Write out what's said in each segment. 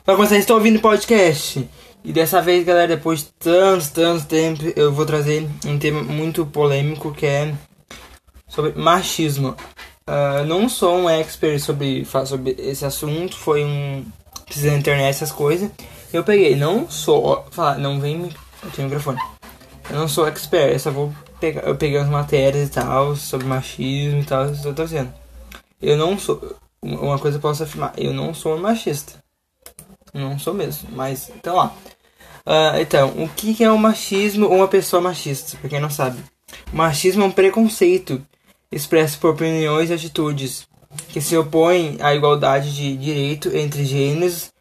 Pra começar, estou ouvindo podcast. E dessa vez, galera, depois de tanto tempo, eu vou trazer um tema muito polêmico que é sobre machismo. Não sou um expert sobre esse assunto, foi pesquisar na internet essas coisas. Eu peguei, não vem me. Eu tenho microfone. Eu não sou expert, eu peguei umas matérias e tal sobre machismo e tal, estou trazendo. Eu não sou. Uma coisa eu posso afirmar, eu não sou um machista. Não sou mesmo, mas então lá. Então, o que é o machismo ou uma pessoa machista? Pra quem não sabe, o machismo é um preconceito expresso por opiniões e atitudes que se opõem à igualdade de direito entre gêneros,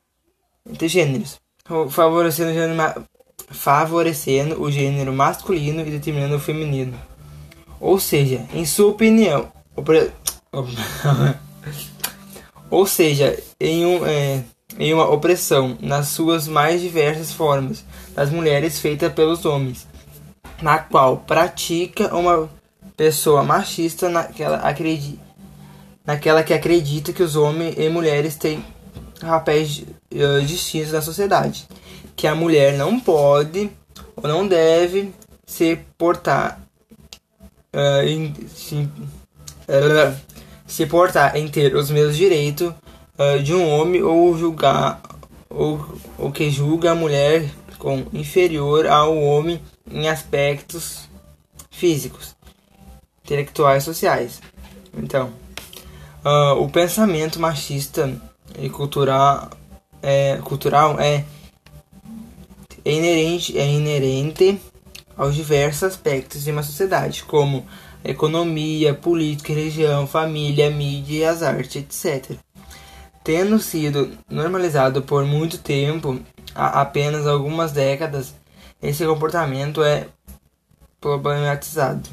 favorecendo o gênero masculino e determinando o feminino. Ou seja, em sua opinião, ou seja, em uma opressão nas suas mais diversas formas das mulheres feita pelos homens, na qual pratica uma pessoa machista naquela que acredita que os homens e mulheres têm papéis distintos na sociedade, que a mulher não pode ou não deve se portar em ter os mesmos direitos de um homem ou que julga a mulher como inferior ao homem em aspectos físicos, intelectuais e sociais. Então, o pensamento machista e cultural é inerente aos diversos aspectos de uma sociedade, como economia, política, religião, família, mídia e as artes, etc. Tendo sido normalizado por muito tempo, há apenas algumas décadas, esse comportamento é problematizado,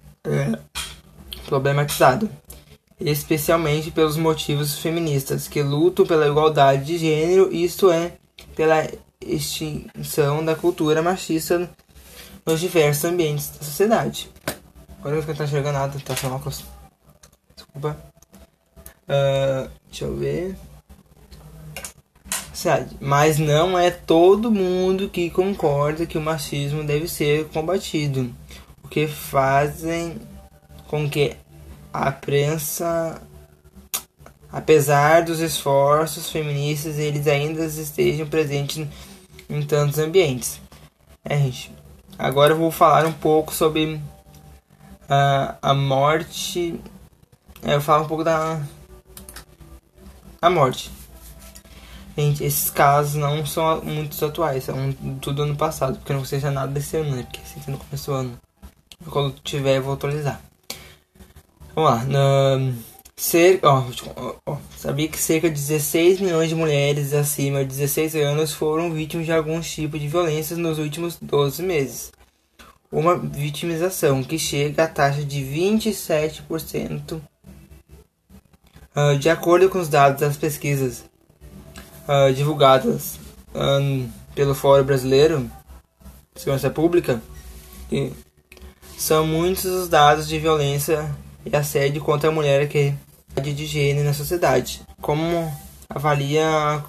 especialmente pelos motivos feministas que lutam pela igualdade de gênero, isto é, pela extinção da cultura machista nos diversos ambientes da sociedade. Agora eu não tô enxergando nada, tá sem óculos. Desculpa. Deixa eu ver. Mas não é todo mundo que concorda que o machismo deve ser combatido, o que fazem com que a prensa, apesar dos esforços feministas, eles ainda estejam presentes em tantos ambientes. Gente. Agora eu vou falar um pouco sobre a morte. Eu vou falar um pouco da morte. Gente, esses casos não são muito atuais, são tudo ano passado, porque não seja nada desse ano, né? Porque assim que não começou o ano. Quando tiver, eu vou atualizar. Vamos lá. Sabia que cerca de 16 milhões de mulheres acima de 16 anos foram vítimas de algum tipo de violência nos últimos 12 meses. Uma vitimização que chega à taxa de 27%, de acordo com os dados das pesquisas divulgadas pelo Fórum Brasileiro de Segurança Pública. E são muitos os dados de violência e assédio contra a mulher que é de gênero na sociedade. Como avalia...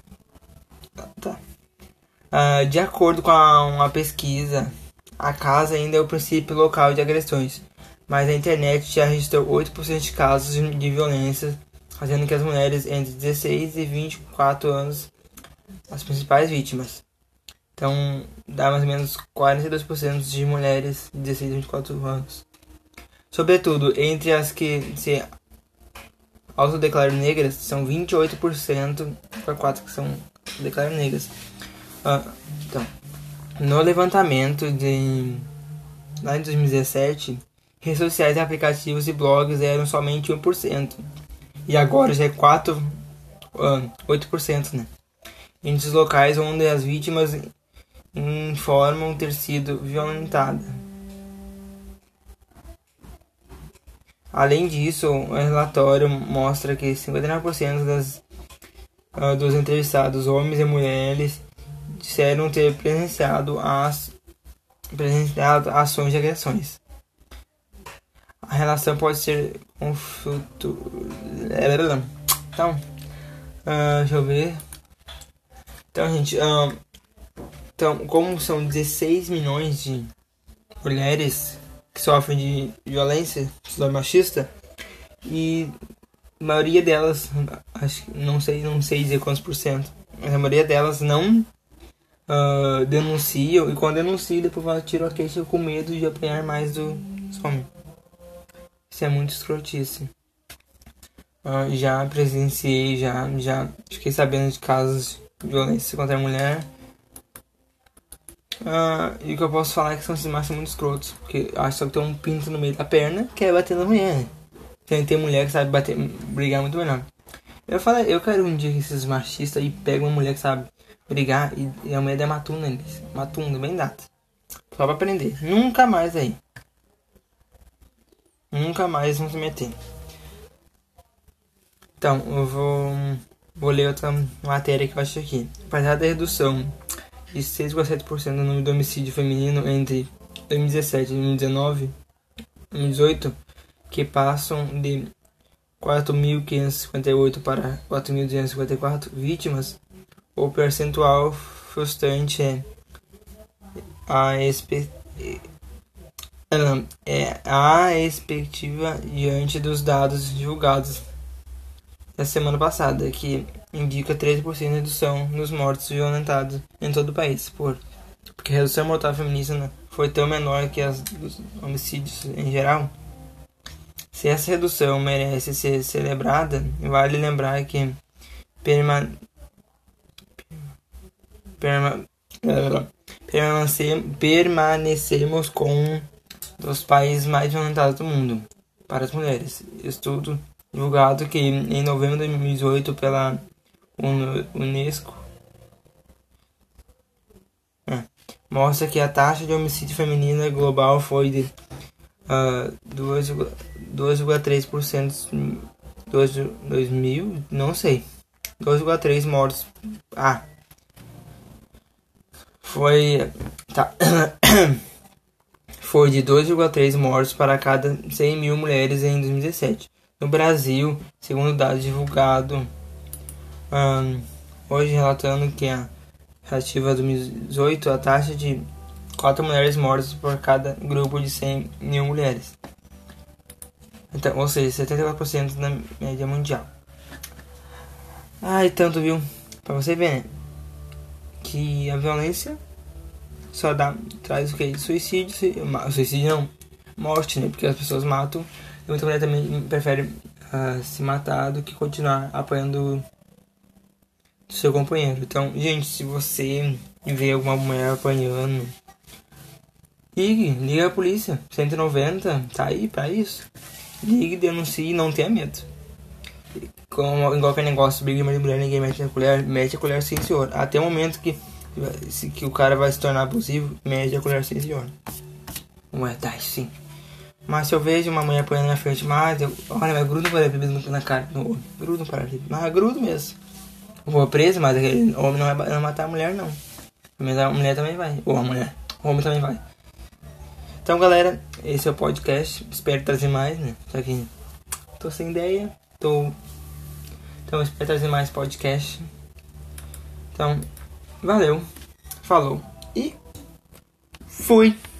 de acordo com uma pesquisa, a casa ainda é o princípio local de agressões, mas a internet já registrou 8% de casos de violência, fazendo que as mulheres entre 16 e 24 anos as principais vítimas. Então, dá mais ou menos 42% de mulheres de 16 a 24 anos. Sobretudo, entre as que se autodeclaram negras, são 28% para 4 que são declaram negras. Então, no levantamento lá em 2017, redes sociais, aplicativos e blogs eram somente 1%. E agora já é 8%, né? Entre os locais onde as vítimas informam ter sido violentadas. Além disso, o relatório mostra que 59% dos entrevistados, homens e mulheres, disseram ter presenciado ações de agressões. A relação pode ser então, deixa eu ver. Então, gente, então, como são 16 milhões de mulheres que sofrem de violência machista, e a maioria delas, acho que não sei dizer quantos por cento, mas a maioria delas não denunciam, e quando denunciam, depois ela tira a queixa com medo de apanhar mais dos homens. Isso é muito escrotice. Já presenciei, já fiquei sabendo de casos de violência contra a mulher. E o que eu posso falar é que são esses machos muito escrotos, porque acho que tem um pinto no meio da perna que é bater na mulher. Tem mulher que sabe brigar muito melhor. Eu quero um dia que esses machistas aí pegam uma mulher que sabe brigar e a mulher der matunda neles. Matunda, bem dado. Só pra aprender. Nunca mais aí. Nunca mais vão se meter. Então, eu vou ler outra matéria que eu acho aqui. Apesar da redução de 6,7% do número de homicídio feminino entre 2017 e 2018, que passam de 4.558 para 4.254 vítimas, o percentual frustrante é a expectativa diante dos dados divulgados da semana passada, que indica 13% de redução nos mortos violentados em todo o país, porque a redução mortal feminina foi tão menor que as dos homicídios em geral. Se essa redução merece ser celebrada, vale lembrar que permanecemos com um dos países mais violentados do mundo para as mulheres. Estudo divulgado que em novembro de 2018 pela Unesco mostra que a taxa de homicídio feminino global foi de 2,3% 2000, não sei, 2,3 mortos. Foi de 2,3 mortos para cada 100 mil mulheres em 2017. No Brasil, segundo dados divulgados hoje, relatando que a relativa de 2018, a taxa de 4 mulheres mortas por cada grupo de 100 mil mulheres. Então, ou seja, 74% na média mundial. E tanto, viu? Pra você ver, né? Que a violência só traz o que? Suicídio não, morte, né? Porque as pessoas matam. E muita mulher também prefere se matar do que continuar apanhando do seu companheiro. Então, gente, se você vê alguma mulher apanhando, liga a polícia. 190 tá aí pra isso. Ligue, denuncie e não tenha medo. Igual aquele negócio, briga de mulher, ninguém mete a colher sim, senhor. Até o momento que o cara vai se tornar abusivo, mete a colher sim, senhor. Sim. Mas se eu vejo uma mulher apanhando na frente, mas grudo para ele na cara, no olho. Grudo para ele. Mas grudo mesmo. Eu vou preso, mas aquele homem não vai matar a mulher, não. Mas a mulher também vai. Ou a mulher. O homem também vai. Então, galera, esse é o podcast. Espero trazer mais, né? Só que tô sem ideia. Então, espero trazer mais podcast. Então, valeu. Falou. E fui.